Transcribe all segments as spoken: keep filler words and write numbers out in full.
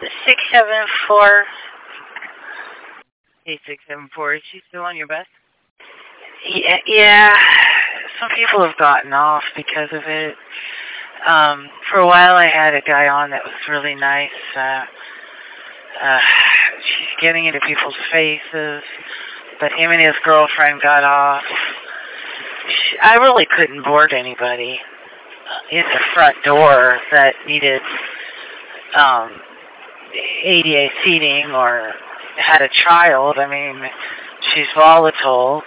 Six seven four. Hey, six seven four. Is she still on your bus? Yeah, yeah. Some people have gotten off because of it. Um, for a while, I had a guy on that was really nice. Uh, uh, she's getting into people's faces, but him and his girlfriend got off. She, I really couldn't board anybody in the front door that needed um, A D A seating or had a child. I mean, she's volatile.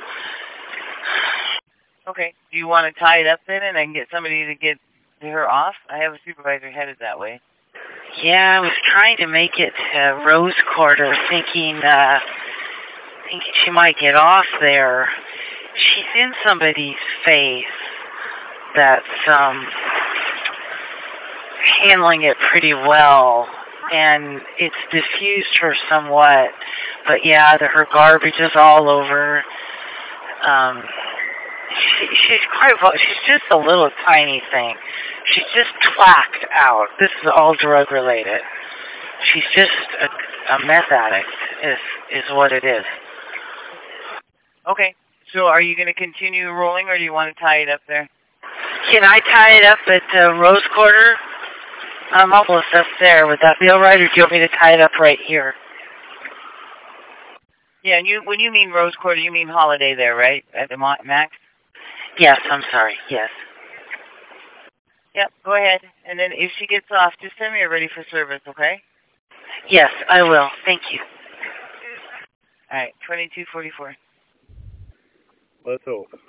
Okay. Do you want to tie it up then and I can get somebody to get her off? I have a supervisor headed that way. Yeah, I was trying to make it to Rose Quarter, thinking, uh, thinking she might get off there. She's in somebody's face that's um, handling it pretty well, and it's diffused her somewhat. But yeah, the, her garbage is all over. Um, she, she's quite. She's just a little tiny thing. She's just twacked out. This is all drug related. She's just a, a meth addict. Is is what it is. Okay. So are you going to continue rolling, or do you want to tie it up there? Can I tie it up at uh, Rose Quarter? I'm almost up there. Would that be all right, or do you want me to tie it up right here? Yeah, and you when you mean Rose Quarter, you mean Holiday there, right? At the Max? Yes, I'm sorry. Yes. Yep, go ahead. And then if she gets off, just send me a ready for service, okay? Yes, I will. Thank you. All right, twenty-two forty-four. Let's hope.